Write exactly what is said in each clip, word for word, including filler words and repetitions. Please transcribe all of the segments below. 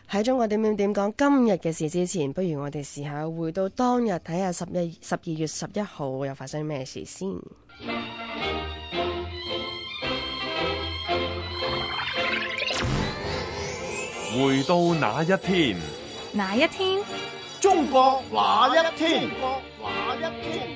喺中國點點點講今日嘅事之前，不如我哋試下回到當日睇下十一十二月十一號又發生咩事先。 回到那一天， 哪一天？ 中國那一天？中國那一天？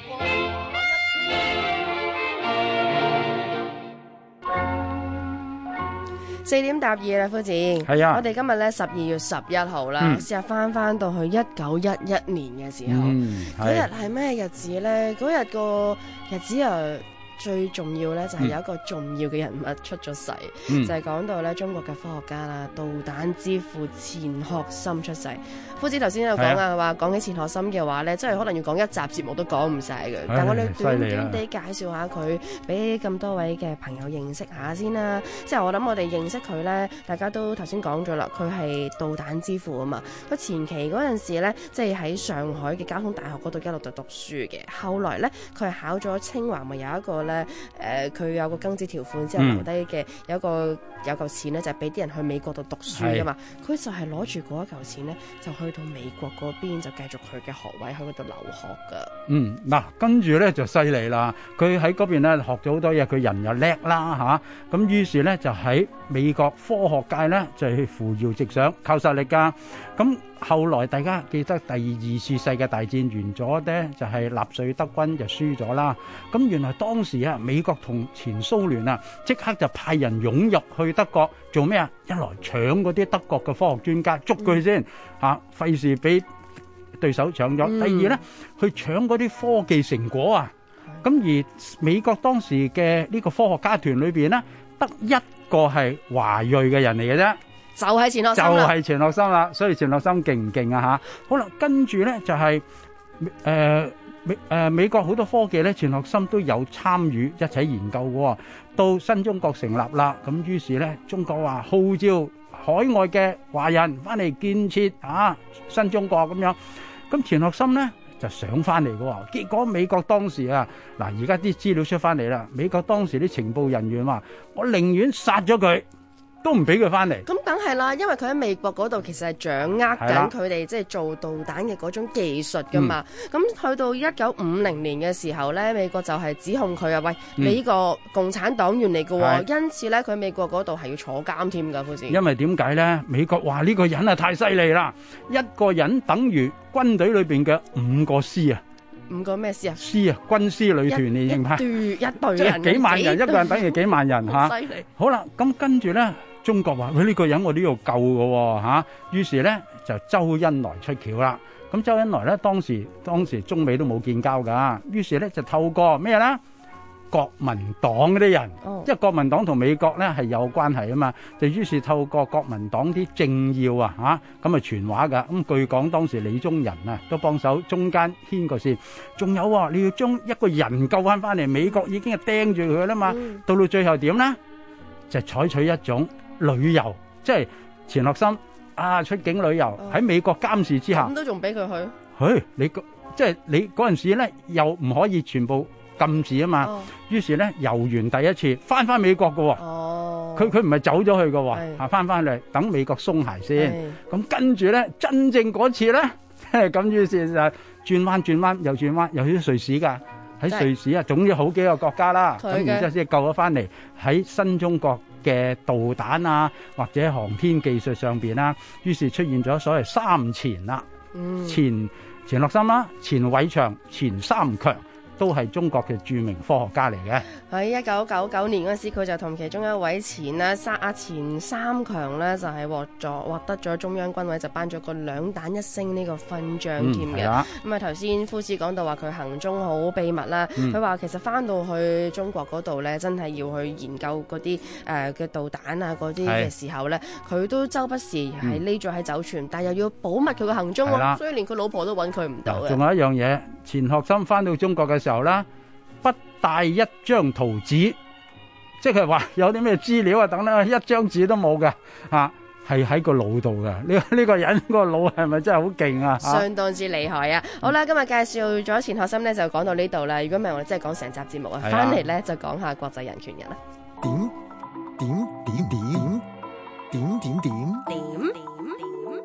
四點答二啦，夫子。 係啊， 我哋今日咧十二月十一號啦，試下翻翻到去一九一一年嘅時候，嗰日係咩日子咧？嗰日個日子啊，最重要咧就係有一個重要嘅人物出咗世，嗯、就係講到咧中國嘅科學家啦，導彈之父錢學森出世。夫子頭先有講啊，話講起錢學森嘅話咧，真係可能要講一集節目都講唔晒嘅。但我哋短短地介紹下佢，俾咁多位嘅朋友認識下先啦。即係我諗我哋認識佢咧，大家都頭先講咗啦，佢係導彈之父啊嘛。佢前期嗰陣時咧，即係喺上海嘅交通大學嗰度一路就讀書嘅。後來咧，佢係考咗清華，咪有一個咧，誒、呃，佢有個庚子條款之後留低嘅，有一個有嚿錢咧，就係俾啲人去美國度讀書噶嘛。佢就係攞住嗰一嚿錢咧，就去到美國嗰邊就繼續佢嘅學位喺嗰度留學噶。 嗯，嗱，跟住咧就犀利啦。佢喺嗰邊咧學咗好多嘢，佢人又叻啦吓。咁於是咧就喺美國科學界咧就係扶搖直上，靠實力噶。咁後來大家記得第二次世界大戰完咗咧，就係納粹德軍就輸咗啦。咁原來當時啊，美國同前蘇聯啊，即刻就派人湧入去德國做咩啊？一來搶嗰啲德國嘅科學專家，捉佢先嚇，費事俾對手搶咗。第二咧，去搶嗰啲科技成果啊。咁而美國當時嘅呢個科學家團裏邊咧，得一個係華裔嘅人嚟嘅啫。 就係錢學森啦， 就係錢學森啦，所以錢學森勁唔勁啊吓？好啦，跟住咧就係誒美誒美國好多科技咧，錢學森都有參與一齊研究嘅。到新中國成立啦，咁於是咧中國話號召海外嘅華人翻嚟建設啊新中國咁樣。咁錢學森咧就想翻嚟嘅，結果美國當時啊嗱，而家啲資料出翻嚟啦，美國當時啲情報人員話：我寧願殺咗佢，都唔俾佢翻嚟。 咁梗係啦，因為佢喺美國嗰度其實係掌握緊佢哋即係做導彈嘅嗰種技術噶嘛。咁、嗯、去到一九五零年嘅時候咧，美國就係指控佢啊，喂，你呢個共產黨員嚟嘅、嗯，因此咧佢喺美國嗰度係要坐監添噶，好似。 因為點解咧？美國話呢個人啊太犀利啦，一個人等於軍隊裏邊嘅五個師啊。 五個咩師啊？ 師啊，軍師旅團你認派？ 一隊人， 幾萬人，一個人等於幾萬人吓。 犀利。 好啦，咁跟住咧。中國話：喂，呢個人我都要救嘅嚇，於是咧就周恩來出橋啦。咁周恩來咧當時當時中美都冇建交㗎，於是咧就透過咩咧？國民黨嗰啲人，因為國民黨同美國咧係有關係啊嘛，就於是透過國民黨啲政要啊嚇，咁啊傳話㗎。咁據講當時李宗仁啊都幫手中間牽個線，仲有啊你要將一個人救翻翻嚟，美國已經係釘住佢啦嘛。到到最後點咧？就採取一種旅遊，即係錢學森啊出境旅遊喺、哦、美國監視之下， 咁都仲俾佢去？ 去你即係你嗰陣時咧，又唔可以全部禁止啊嘛。哦、於是咧遊完第一次翻翻美國嘅喎，佢佢唔係走咗去嘅喎，嚇翻翻嚟等美國鬆懈先。咁跟住咧真正嗰次咧，咁於是就轉彎轉彎又轉彎，又去瑞士㗎。喺瑞士啊，總之好幾個國家啦，咁然之後先救咗翻嚟喺新中國嘅導彈啊，或者航天技術上邊啦，於是出現咗所謂三錢啦，嗯、錢錢學森啦，錢偉長、錢三強。都係中國嘅著名科學家嚟嘅。 喺一九九九年嗰時，佢就同其中一位錢咧，沙阿錢三強咧，就係獲咗獲得咗中央軍委就頒咗個兩彈一星呢個勳章添嘅。咁啊頭先夫子講到話佢行蹤好秘密啦，佢、嗯、話其實翻到去中國嗰度咧，真係要去研究嗰啲誒嘅導彈啊嗰啲嘅時候咧，佢都周不時係匿咗喺酒泉，嗯、但係又要保密佢嘅行蹤喎，所以連佢老婆都揾佢唔到嘅。 仲有一樣嘢，錢學森翻到中國嘅時候啦，不帶一張圖紙，即係話有啲咩資料啊等等，一張紙都冇嘅，啊，係喺個腦度嘅。呢、這、呢個人個腦係咪真係好勁啊？ 相當之厲害啊！好啦，今日介紹咗錢學森咧，就講到呢度啦。如果唔係我哋真係講成集節目啊，翻嚟咧就講下國際人權日啦。點點點點點點點點點。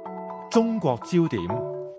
中國焦點。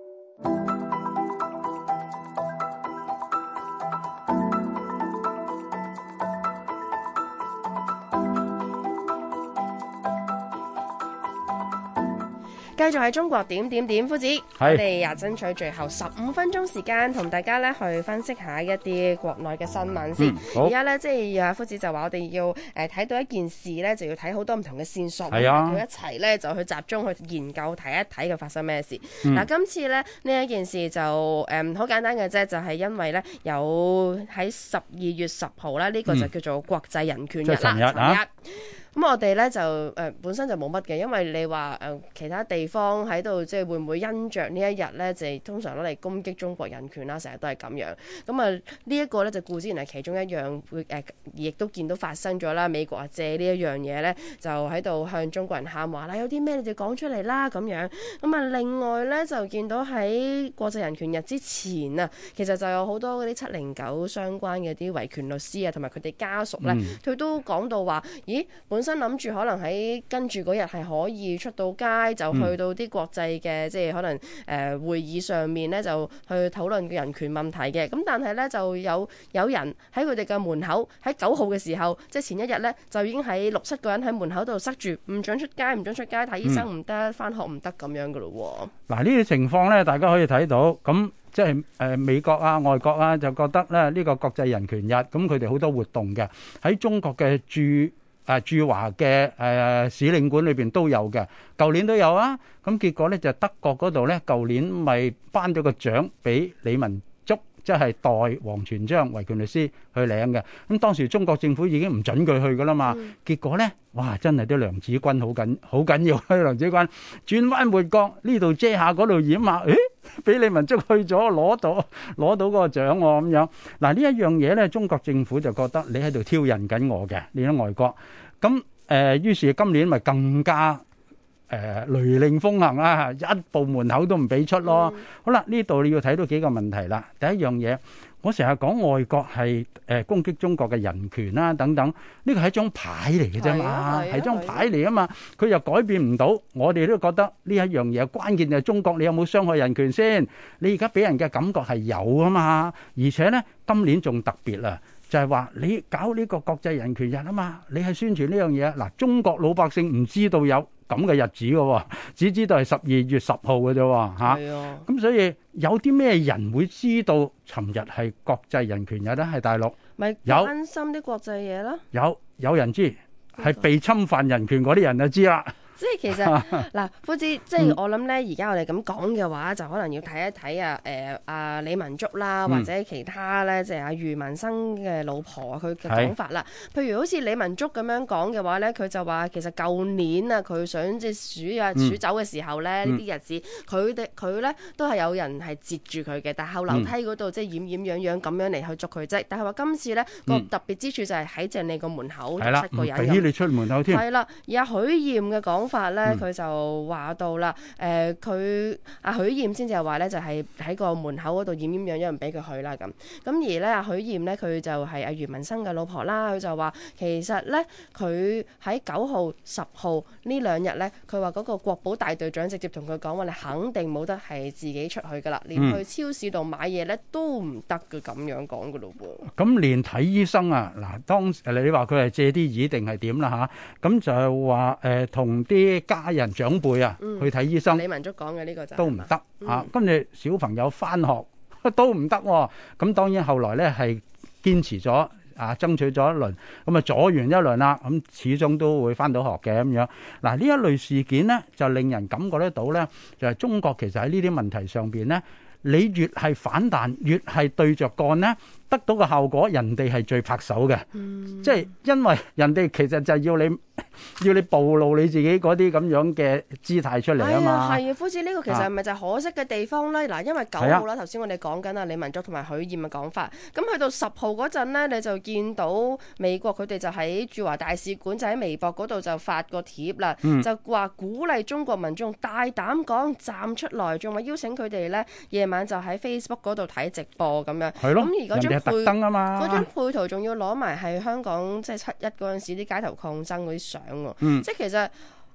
繼續喺中國點點點，夫子，我哋又爭取最後十五分鐘時間，同大家咧去分析下一啲國內嘅新聞先。而家咧，即係啊，夫子就話我哋要誒睇、呃、到一件事咧，就要睇好多唔同嘅線索，佢、啊、一齊咧就去集中去研究睇一睇佢發生咩事。嗱、嗯啊，今次咧呢一件事就誒好、呃、簡單嘅啫，就係、是、因為咧有喺十二月十號咧，呢、這個就叫做國際人權日啦。尋、嗯、日啊！咁我哋咧就誒、呃、本身就冇乜嘅，因為你話誒、呃、其他地方喺度，即係會唔會因着呢一日咧，就係通常攞嚟攻擊中國人權啦，成日都係咁樣。咁啊呢一個咧就固之然係其中一樣會誒，亦、呃、都見到發生咗啦。美國啊借呢一樣嘢咧，就喺度向中國人喊話啦，有啲咩你哋講出嚟啦咁樣。咁啊另外咧就見到喺國際人權日之前啊，其實就有好多嗰啲七零九相關嘅啲維權律師啊，同埋佢哋家屬咧，佢、嗯、都講到話，咦本身諗住可能喺跟住嗰日係可以出到街，就去到啲國際嘅、嗯、即係可能誒、呃、會議上面咧，就去討論人權問題嘅。咁但係咧就有有人喺佢哋嘅門口喺九號嘅時候，即係前一日咧就已經喺六七個人喺門口度塞住，唔准出街，唔准出街睇醫生唔得，翻、嗯、學唔得咁樣噶咯。嗱呢啲情況咧，大家可以睇到，咁即係誒、呃、美國啊、外國啊，就覺得咧呢、這個國際人權日，咁佢哋好多活動嘅，喺中國嘅駐啊駐華嘅誒使領館裏邊都有嘅，舊年都有啊。咁結果咧就德國嗰度咧，舊年咪頒咗個獎俾李文足，即係代王全璋維權律師去領嘅。咁當時中國政府已經唔準佢去噶啦嘛。嗯、結果咧，哇！真係啲梁子軍好緊好緊要，啲梁子軍轉彎抹角，呢度遮下，嗰度掩下，誒，俾李文足去咗攞到攞到嗰個獎喎咁樣。嗱呢一樣嘢咧，中國政府就覺得你喺度挑釁緊我嘅，你喺外國。咁誒、呃，於是今年咪更加誒、呃、雷令風行啦，一步門口都唔俾出咯。嗯、好啦，呢度你要睇到幾個問題啦。第一樣嘢，我成日講外國係誒、呃、攻擊中國嘅人權啦等等，呢個係一張牌嚟嘅啫嘛，係張牌嚟啊嘛，佢又改變唔到。我哋都覺得呢一樣嘢關鍵就係中國，你有冇傷害人權先？你而家俾人嘅感覺係有啊嘛，而且咧今年仲特別啦。就係話你搞呢個國際人權日啊嘛，你係宣傳呢樣嘢。嗱，中國老百姓唔知道有咁嘅日子嘅，只知道係十二月十號嘅啫嚇。係啊，咁所以有啲咩人會知道尋日係國際人權日咧？係大陸咪有關心啲國際嘢啦？有有人知，係被侵犯人權嗰啲人就知啦。即係其實嗱，夫子，即係我諗咧，而家我哋咁講嘅話，就可能要睇一睇啊，誒啊李文足啦，或者其他咧，即係阿余文生嘅老婆佢嘅講法啦。譬如好似李文足咁樣講嘅話咧，佢就話其實舊年啊，佢想即係數啊數走嘅時候咧，呢啲日子佢哋佢咧都係有人係截住佢嘅，但係後樓梯嗰度即係掩掩樣樣咁樣嚟去捉佢啫。但係話今次咧個特別之處就係喺正你個門口七個人咁，俾你出門口添。係啦，而阿許艷嘅講法咧，佢就話到啦，誒佢阿許艷先至係話咧，就係喺個門口嗰度掩掩樣樣唔俾佢去啦咁。咁而咧阿許艷咧，佢就係阿余文生嘅老婆啦，佢就話其實咧佢喺九號、十號呢兩日咧，佢話嗰個國保大隊長直接同佢講話，你肯定冇得係自己出去噶啦，連去超市度買嘢咧都唔得嘅，咁樣講噶咯喎。咁連睇醫生啊，嗱當誒你話佢係借啲意定係點啦嚇？咁就係話誒同啲家人長輩啊、嗯、去睇醫生，李文足講嘅呢個就都唔得嚇，跟住小朋友返學都唔得喎。咁當然後來咧係堅持咗啊，爭取咗一輪，咁啊阻完一輪啦，咁始終都會返到學嘅咁樣。嗱呢一類事件咧，就令人感覺得到咧，就係、是、中國其實喺呢啲問題上邊咧，你越係反彈，越係對着幹咧，得到嘅效果，人哋係最拍手嘅。嗯，即係因為人哋其實就係要你。要你暴露你自己嗰啲咁樣嘅姿態出嚟啊嘛，係啊，夫子呢個其實係咪就係可惜嘅地方咧？嗱、啊，因為九號啦，頭先我哋講緊啊李文足同埋許艷嘅講法，咁去到十號嗰陣咧，你就見到美國佢哋就喺駐華大使館就喺微博嗰度就發個帖啦，嗯、就話鼓勵中國民眾大膽講站出來，仲話邀請佢哋咧夜晚就喺 Facebook 嗰度睇直播咁樣。係咯，咁而嗰張配燈啊嘛，嗰張配圖仲要攞埋係香港即係七一嗰陣時啲街頭抗爭嗰啲相。嗯，即係其實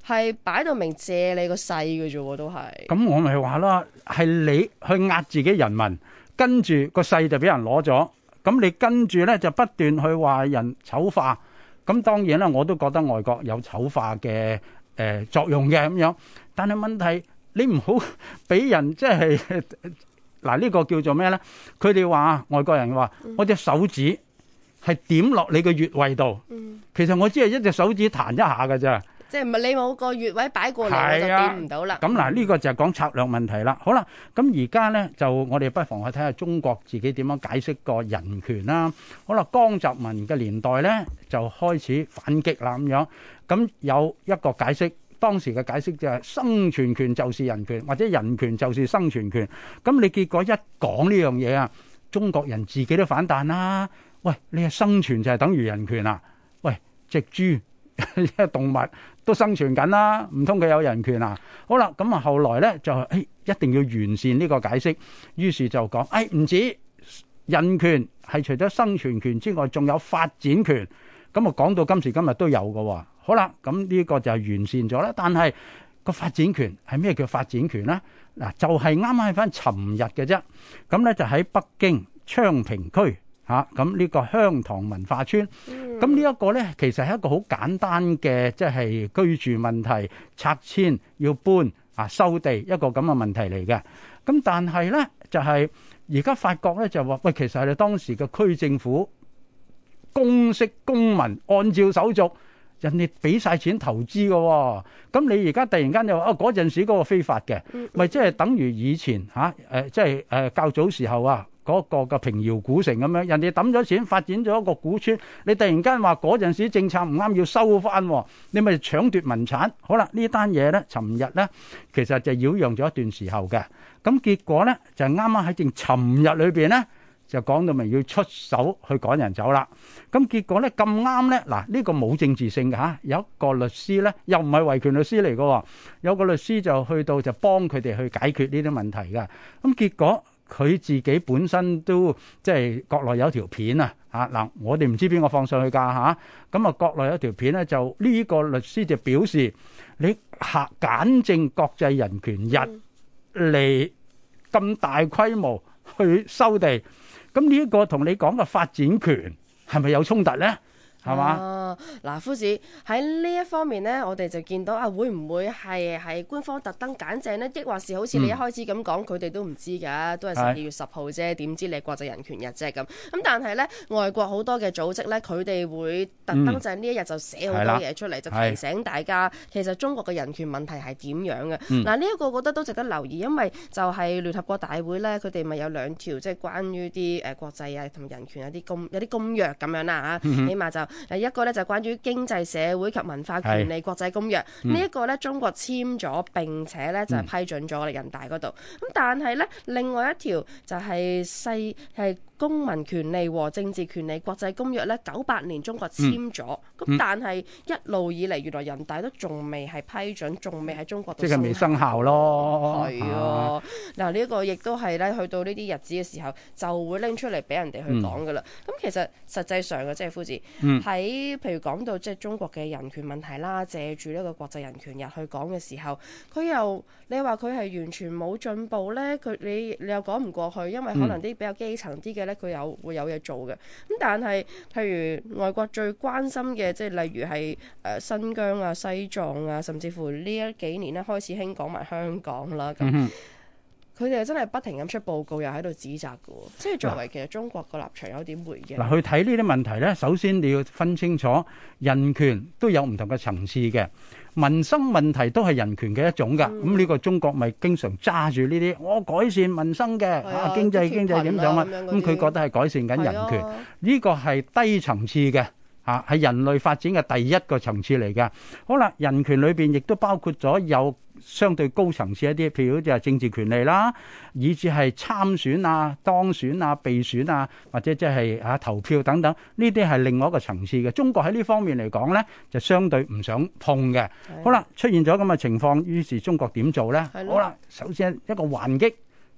係擺到明借你個勢嘅啫喎，都係。 咁我咪話啦，係你去壓自己人民，跟住個勢就俾人攞咗。咁你跟住咧就不斷去話人醜化。咁當然啦，我都覺得外國有醜化嘅誒、呃、作用嘅咁樣。但係問題你唔好俾人即係嗱呢個叫做咩咧？佢哋話外國人話、嗯、我隻手指係點落你個穴位度，嗯、其實我只係一隻手指彈一下㗎咋。 即係唔係你冇個穴位擺過嚟，我就掂唔到啦。 咁嗱，呢個就係講策略問題啦。好啦，咁而家咧就我哋不妨去睇下中國自己點樣解釋個人權啦。好啦，江澤民嘅年代咧就開始反擊啦咁樣。咁有一個解釋，當時嘅解釋就係生存權就是人權，或者人權就是生存權。咁你結果一講呢樣嘢啊，中國人自己都反彈啦。喂，你係生存就係等於人權啊？喂，隻豬動物都生存緊啦，唔通佢有人權啊？好啦，咁啊後來咧就誒、哎、一定要完善呢個解釋，於是就講誒唔止人權係除咗生存權之外，仲有發展權。咁啊講到今時今日都有㗎。好啦，咁呢個就係完善咗啦。但係個發展權係咩叫發展權咧？嗱，就係啱啱喺翻尋日嘅啫。咁咧就喺北京昌平區。嚇，咁呢個香堂文化村，咁呢一個咧，其實係一個好簡單嘅，即係居住問題，拆遷要搬啊，收地一個咁嘅問題嚟嘅。咁但係咧，就係而家發覺咧，就話喂，其實係你當時嘅區政府公式公民按照手續，人哋俾晒錢投資嘅喎。咁你而家突然間又話啊，嗰陣時嗰個非法嘅，咪即係等於以前嚇誒，即係誒較早時候啊。嗰個嘅平遙古城咁樣，人哋抌咗錢發展咗一個古村，你突然間話嗰陣時政策唔啱要收翻，你咪搶奪民產。好啦，呢單嘢咧，尋日咧其實就擾攘咗一段時候嘅，咁結果咧就啱啱喺正尋日裏邊咧就講到明要出手去趕人走啦。咁結果咧咁啱咧，嗱呢個冇政治性嘅嚇，有一個律師咧又唔係維權律師嚟嘅，有個律師就去到就幫佢哋去解決呢啲問題嘅。咁結果佢自己本身都即係國內有條片啊嚇嗱，我哋唔知邊個放上去㗎嚇。咁啊，國內有條片咧，就呢個律師就表示，你嚇簡正國際人權日嚟咁大規模去收地，咁呢一個同你講嘅發展權係咪有衝突咧？係嘛？ 啊，嗱，夫子喺呢一方面呢，我哋就見到啊，會唔會係係官方特登揀正呢？抑或是好似你一開始咁講，佢哋都唔知㗎，都係十二月十號啫，點知你係國際人權日啫咁。咁但係呢，外國好多嘅組織呢，佢哋會特登就係呢一日就寫好多嘢出嚟，就提醒大家其實中國嘅人權問題係點樣嘅。嗱，呢一個我覺得都值得留意，因為就係聯合國大會呢，佢哋咪有兩條即係關於啲誒國際啊同人權有啲公有啲公約咁樣啦嚇，起碼就。誒一個咧就係關於經濟社會及文化權利國際公約，呢一個咧中國簽咗並且咧就係批准咗我哋人大嗰度。咁但係咧另外一條就係世係公民權利和政治權利國際公約咧，九八年中國簽咗，咁、嗯、但係一路以嚟原來人大都仲未係批准，仲未喺中國度即係未生效咯。 係啊，嗱呢一個亦都係咧去到呢啲日子嘅時候就會拎出嚟俾人哋去講噶啦。咁、嗯、其實實際上嘅即係夫子喺、嗯、譬如講到即係中國嘅人權問題啦，借住呢個國際人權日去講嘅時候，佢又你話佢係完全冇進步咧，佢你你又講唔過去，因為可能啲比較基層啲嘅咧，佢有會有嘢做嘅。咁但係譬如外國最關心嘅，即係例如係誒新疆啊、西藏啊，甚至乎呢一幾年咧開始興講埋香港啦咁。佢哋真係不停咁出報告，又喺度指責嘅，即係作為其實中國個立場有點回應。嗱， 去睇呢啲問題咧，首先你要分清楚，人權都有唔同嘅層次嘅，民生問題都係人權嘅一種㗎。咁、嗯、呢個中國咪經常揸住呢啲，我改善民生嘅，啊經濟經濟點樣啊？咁佢覺得係改善緊人權，呢個係低層次嘅。啊，係人類發展嘅第一個層次嚟嘅。好啦，人權裏邊亦都包括咗有相對高層次一啲，譬如好似係政治權利啦，以至係參選啊、當選啊、被選啊，或者即係啊投票等等，呢啲係另外一個層次嘅。中國喺呢方面嚟講呢，就相對唔想碰嘅。好啦，出現咗咁嘅情況，於是中國點做呢？好啦，首先一個還擊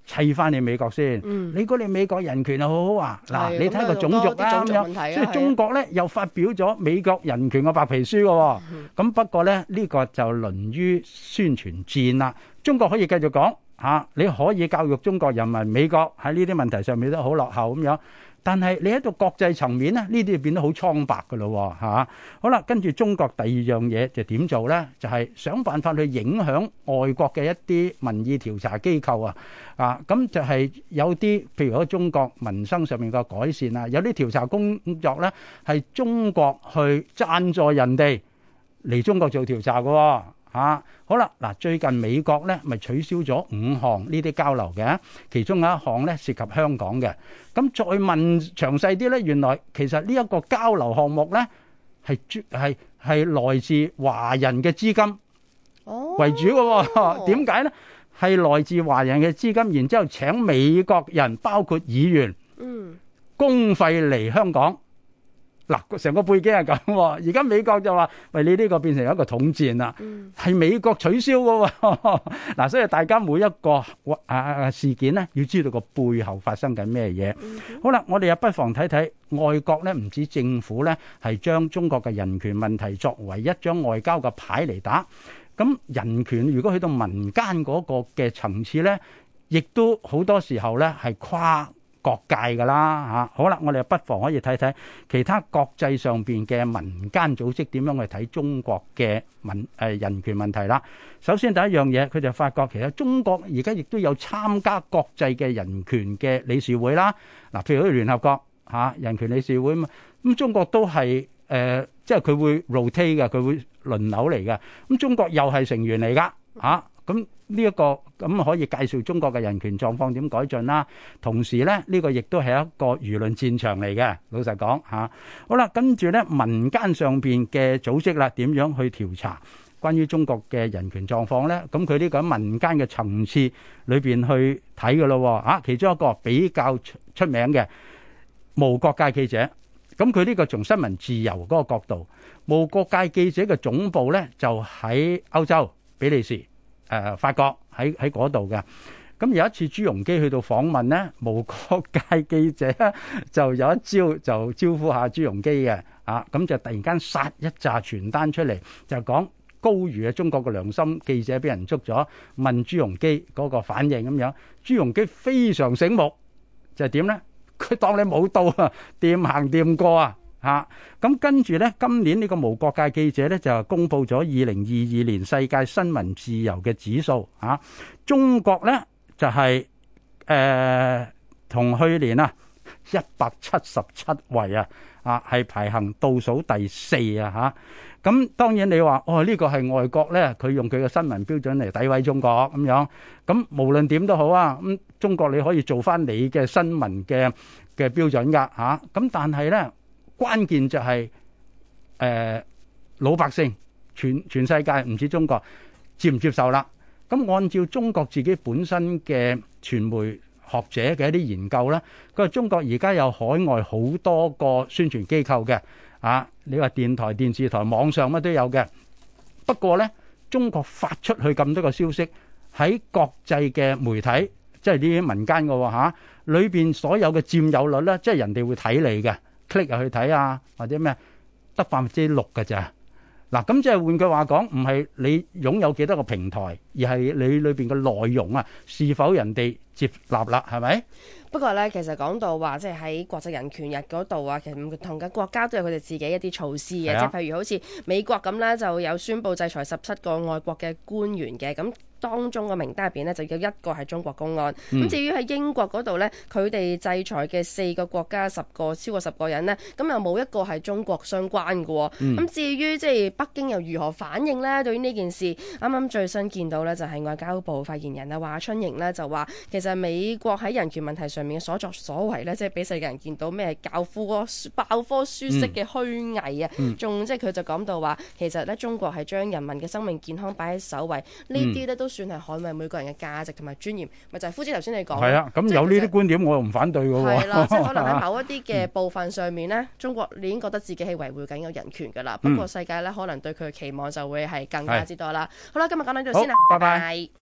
砌翻你美國先。 嗯、 你估你美國人權又好好啊？嗱， 係你睇個種族啦咁樣，所以中國咧又發表咗美國人權嘅白皮書嘅喎。咁不過咧呢個就淪於宣傳戰啦。中國可以繼續講嚇，你可以教育中國人民美國喺呢啲問題上面都好落後咁樣。但係你喺度國際層面咧，呢啲變得好蒼白㗎咯嚇。好啦，跟住中國第二樣嘢就點做咧？就係想辦法去影響外國嘅一啲民意調查機構啊。啊，咁就係有啲譬如喺中國民生上面嘅改善啊，有啲調查工作咧係中國去贊助人哋嚟中國做調查嘅喎。啊，好啦，嗱，最近美國咧咪取消咗五項呢啲交流嘅，其中有一項咧涉及香港嘅。咁再問詳細啲咧，原來其實呢一個交流項目咧係係係來自華人嘅資金為主嘅喎。點解咧？係來自華人嘅資金，然之後請美國人包括議員，嗯，公費嚟香港。嗱，成個背景係咁喎，而家美國就話：喂，你呢個變成一個統戰啦，係、嗯、美國取消嘅喎。嗱，所以大家每一個啊事件咧，要知道個背後發生緊咩嘢。嗯、好啦，我哋又不妨睇睇外國咧，唔止政府咧係將中國嘅人權問題作為一張外交嘅牌嚟打。咁人權如果去到民間嗰個嘅層次咧，亦都好多時候咧係跨各界㗎啦嚇。好啦，我哋不妨可以睇睇其他國際上邊嘅民間組織點樣去睇中國嘅民誒人權問題啦。首先第一樣嘢，佢就發覺其實中國而家亦都有參加國際嘅人權嘅理事會啦。嗱，譬如好似聯合國嚇人權理事會咁，咁中國都係誒，即係佢會 rotate 嘅，佢會輪流嚟嘅。咁中國又係成員嚟㗎嚇。咁呢一個咁可以介紹中國嘅人權狀況點改進啦。同時咧，呢個亦都係一個輿論戰場嚟嘅。老實講嚇，好啦，跟住咧民間上邊嘅組織啦，點樣去調查關於中國嘅人權狀況咧？咁佢呢個喺民間嘅層次裏邊去睇嘅咯。啊，其中一個比較出名嘅無國界記者，咁佢呢個從新聞自由嗰個角度，無國界記者嘅總部咧就喺歐洲比利時。誒、呃、法國喺喺嗰度嘅。咁有一次朱鎔基去到訪問咧，無國界記者就有一招就招呼下朱鎔基嘅，啊咁就突然間殺一紮傳單出嚟，就講高瑜嘅中國嘅良心記者俾人捉咗，問朱鎔基嗰個反應咁樣。朱鎔基非常醒目，就係點咧？佢當你冇到啊，掂行掂過啊！嚇，咁跟住咧，今年呢個無國界記者咧就公布咗二零二二年世界新聞自由嘅指數嚇，中國咧就係誒同去年啊一百七十七位啊，啊係排行倒數第四啊嚇。咁當然你話哦呢個係外國咧，佢用佢嘅新聞標準嚟詆毀中國咁樣。咁無論點都好啊，咁中國你可以做翻你嘅新聞嘅嘅標準㗎嚇。咁但係咧。關鍵就係、是、誒、呃、老百姓全全世界唔止中國接唔接受啦。咁按照中國自己本身嘅傳媒學者嘅一啲研究咧，佢話中國而家有海外好多個宣傳機構嘅啊，你話電台、電視台、網上乜都有嘅。不過咧，中國發出去咁多個消息喺國際嘅媒體，即係呢啲民間嘅喎嚇，裏邊所有嘅佔有率咧，即係人哋會睇你嘅。click 入去睇啊，或者咩得百分之六嘅咋？嗱，咁即係換句話講，唔係你擁有幾多個平台，而係你裏邊嘅內容啊，是否人哋接納啦？係咪？ 不過咧，其實講到話，即係喺國際人權日嗰度啊，其實唔同嘅國家都有佢哋自己一啲措施嘅，即係譬如好似美國咁咧，就有宣布制裁十七個外國嘅官員嘅咁。當中嘅名單入邊呢，就有一個係中國公安。咁、嗯、至於喺英國嗰度呢，佢哋制裁嘅四個國家十個超過十個人呢，咁又冇一個係中國相關嘅。咁、嗯、至於即係北京又如何反應呢？對於呢件事，啱啱最新見到呢，就係外交部發言人啊華春瑩呢，就話，其實美國喺人權問題上面嘅所作所為呢，即係俾世界人見到咩教科爆科書式嘅虛偽啊！仲、嗯、即係佢就講到話，其實呢，中國係將人民嘅生命健康擺喺首位，呢啲呢都算係捍衛每個人嘅價值同埋尊嚴，咪就係夫子頭先你講。係啊， 咁有呢啲觀點，我又唔反對嘅喎。係啦， 即係可能喺某一啲嘅部分上面呢，中國你已經覺得自己係維護緊有人權㗎啦。不過世界呢，可能對佢嘅期望就會係更加之多啦。好啦，今日講到呢度先啦，拜拜。